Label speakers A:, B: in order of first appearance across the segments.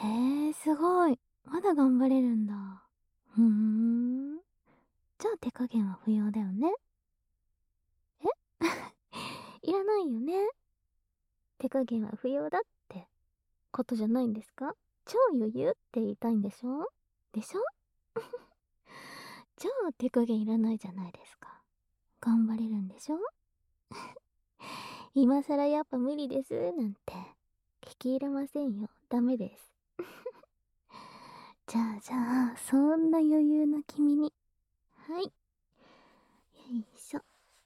A: すごい。まだ頑張れるんだ。ふーん。じゃあ手加減は不要だよね。えいらないよね。手加減は不要だってことじゃないんですか？超余裕って言いたいんでしょ？でしょ？じゃあ手加減いらないじゃないですか。頑張れるんでしょ？今更やっぱ無理ですなんて聞き入れませんよ。ダメです。じゃあそんな余裕の君に、はい、よいしょ。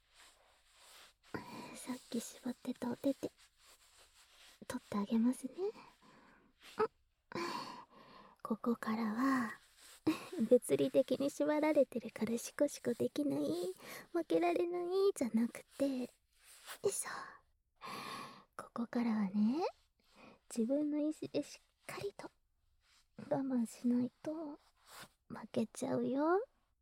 A: さっき縛ってたお手手取ってあげますね。ここからは物理的に縛られてるからシコシコできない、負けられないじゃなくて、よいしょ。ここからはね、自分の意志でしっかりと我慢しないと負けちゃうよ。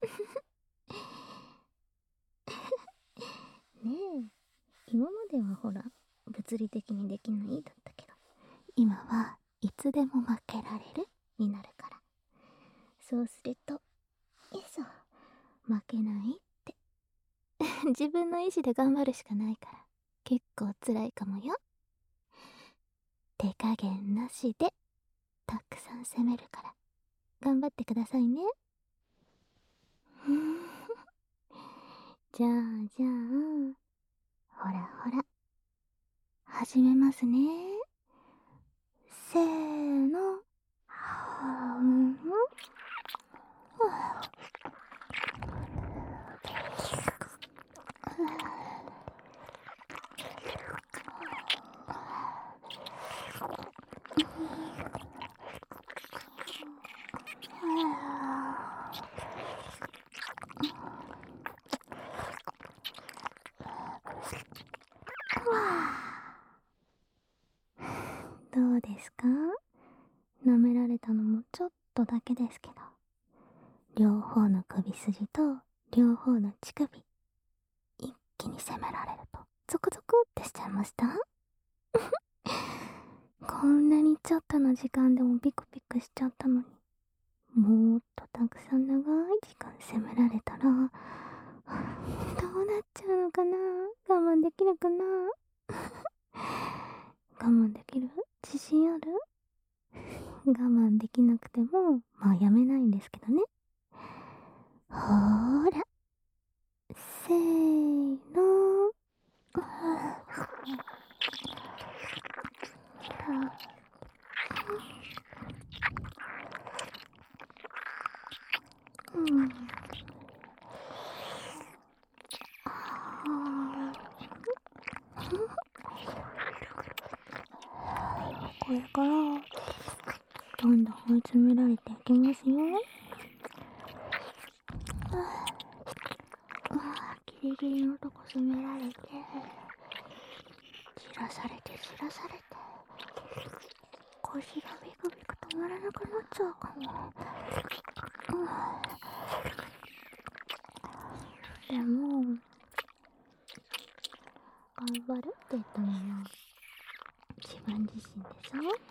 A: ねえ、今まではほら物理的にできないだったけど、今はいつでも負けられるになるから、そうすると、よいしょ、負けないって自分の意志で頑張るしかないから、結構辛いかもよ。手加減なしでたくさん攻めるから頑張ってくださいね。じゃあほらほら、始めますね。せーの。はんどうですか？舐められたのもちょっとだけですけど、両方の首筋と両方の乳首、一気に攻められるとゾクゾクってしちゃいました？こんなにちょっとの時間でもビクビクしちゃったのに、もっとたくさん長い時間攻められたら、どうなっちゃうのかな？我慢できるかな？我慢できる？自信ある？我慢できなくても、まあやめないんですけどね。ほーら、せーの。うん。これからどんどん追い詰められていきますよ。ギリギリのとこ詰められて、じらされてじらされて、腰がビクビク止まらなくなっちゃうかも。でも頑張るって言ったのは自分自身でしょ？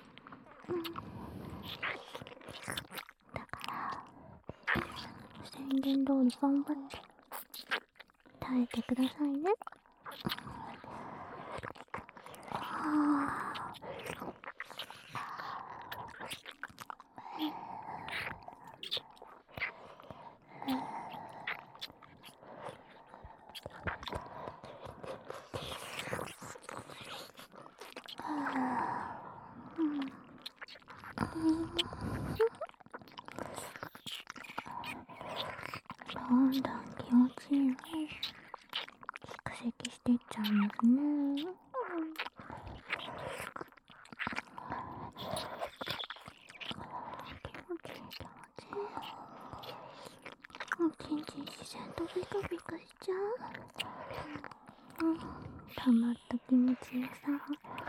A: だから宣言通り頑張って耐えてくださいね。どんどん気持ちいいの蓄積していっちゃいますね。気持ちいい気持ちいい。もうちんちん自然とビクビクしちゃう。溜まった気持ちよさ、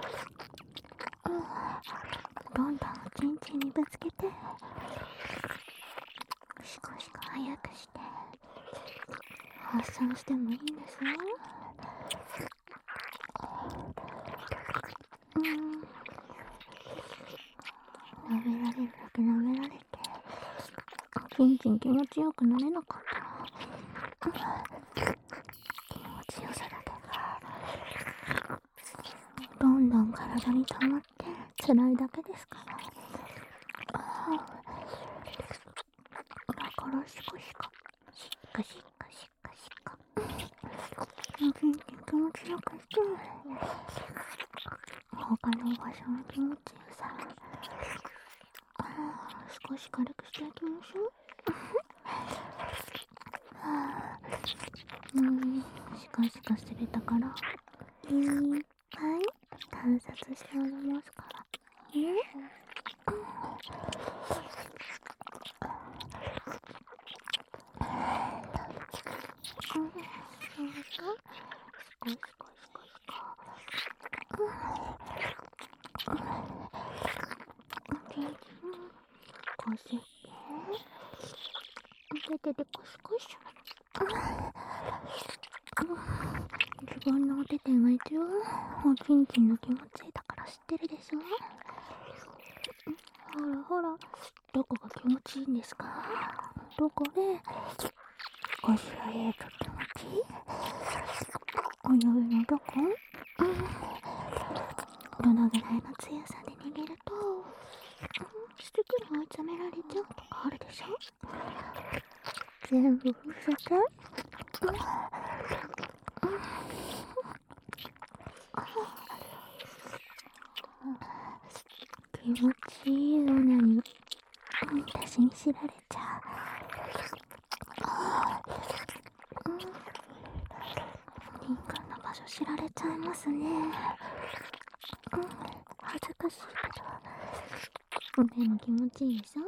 A: どんどんおちんちんにぶつけて、シコシコ早くして発散してもいいんですよ。舐められちんちん気持ちよくなれなかったな。気持ちよさだけどんどん体に溜まって辛いだけですから。だからしこしこしっかしっかしっかしっか気持ちよくして他の場所の気持ちよさ少し軽くしていきましょう。しかしかすれたからいっぱい観察しておりますからね。こせて手でコシコシ自分のお手手が一応おちんちんの気持ちいいだから知ってるでしょ。ほらほら、どこが気持ちいいんですか？どこで少し上げると気持ちいい？お指のどこ？どのぐらいの強さで握るとすぐに追い詰められちゃうとかあるでしょ。全部伏せて気持ちいいようなに私に知られちゃう。敏感な場所知られちゃいますね。恥ずかしいけどでも気持ちいいでしょ。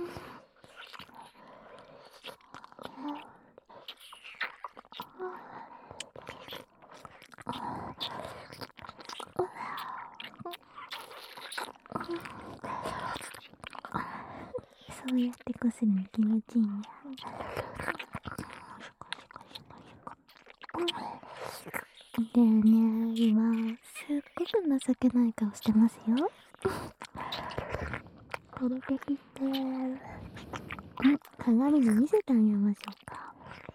A: そうやってこするの気持ちいいんや。でね、今すっごく情けない顔してますよ。これできて鏡で見せてあげましょうか。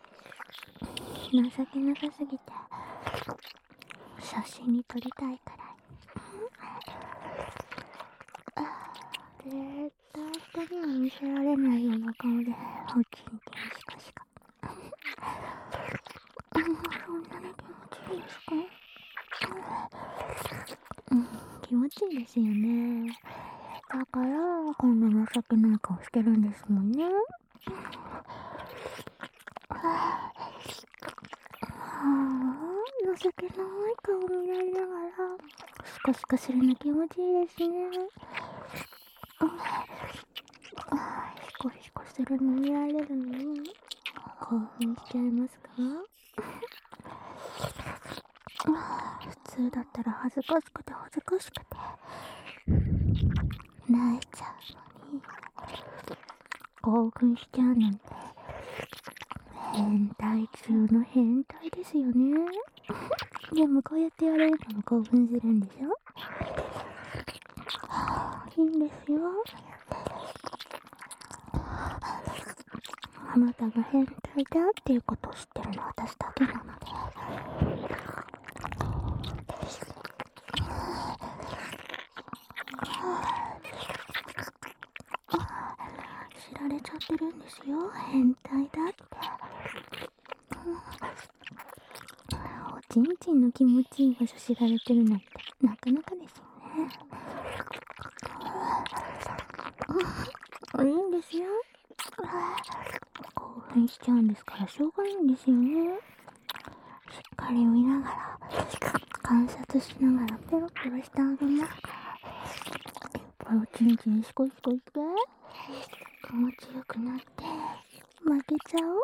A: 情けなさすぎて写真に撮りたいくらい。絶対人には見せられないような顔でおちんちんしかしかそんなに気持ちいいですか？気持ちいいですよね。だからこんな情けない顔してるんですもんね。情けない顔見られながらスカスカするの気持ちいいですね。シコシコするの見られるのに興奮しちゃいますか？普通だったら恥ずかしくて泣いちゃうのに興奮しちゃうなんて変態中の変態ですよね。でもこうやってやれるのも興奮するんでしょ。いいんですよ。あなたが変態だっていうことを知ってるのは私だけなので。知られちゃってるんですよ、変態だって。おちんちんの気持ちいい場所知られてるなんてなかなかですよね。いいんですよ。興奮しちゃうんですからしょうがないんですよね。しっかり見ながら観察しながらペロペロしてあげますから。いっぱいおちんちんシコシコして気持ちよくなって負けちゃおう。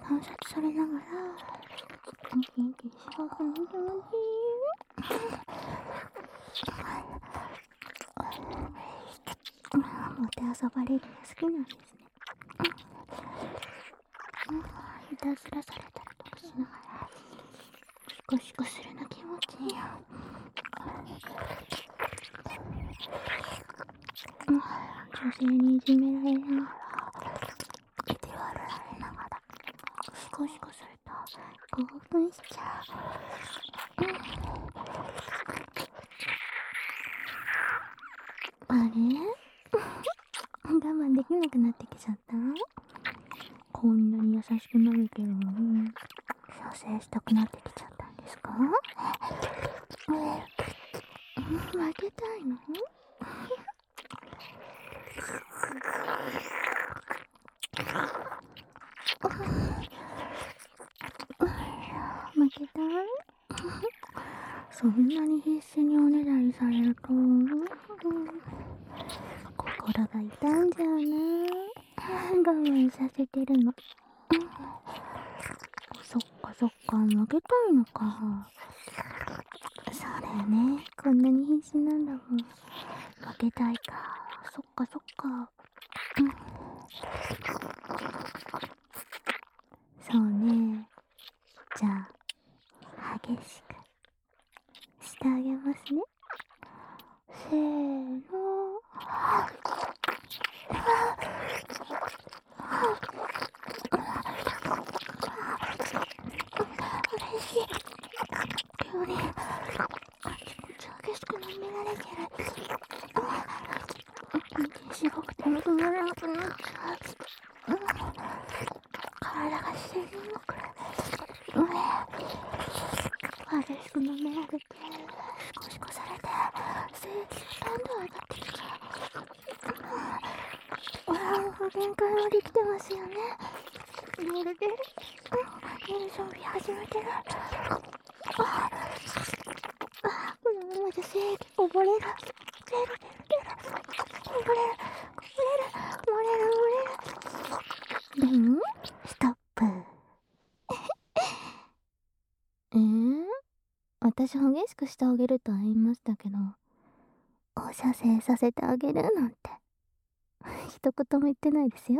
A: 観察されながら元気にしようかな気持ちいい。もてあそばれるの好きなんですね。ひたすらされたりとかしながらシコシコするの気持ちいいよ。女性にいじめられながら意地悪られながらシコシコすると興奮しちゃう。あれ我慢できなくなってきちゃった。こんなに優しくなるけど射精したくなってきちゃったんですか？負けたいの？負けたい？そんなに必死におねだりされると心が痛んじゃうな。我慢させてるの。そっかそっか、負けたいのか。そうだよね、こんなに必死なんだもん。負けたいか。そっかそっか。そうね。じゃあ激しくしてあげますね。せーの。嬉しい。急にあちこち激しく舐められてる。息しごくても止まらなくなっちゃう。体が自然に動く。激しく舐められてシコシコされて精液がどんどん上がってきちゃう。限界まで来てますよね。出る出る準備始めてる。このままじゃ精液こぼれる。出るこぼれる漏れる。でもストップ。私激しくしてあげるとは言いましたけど、放射線させてあげるなんて一言も言ってないですよ。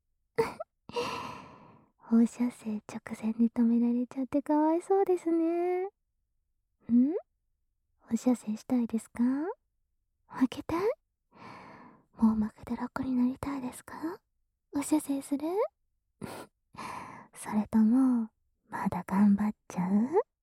A: 放射線直前で止められちゃってかわいそうですね。放射線したいですか？負けたい？もう負けて楽になりたいですか？放射線する？それともまだ頑張っちゃう？